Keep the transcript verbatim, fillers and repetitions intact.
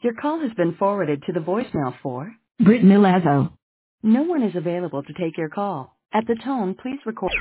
Your call has been forwarded to the voicemail for Brittany Lazo. no one is available to take your call. At the tone, please record.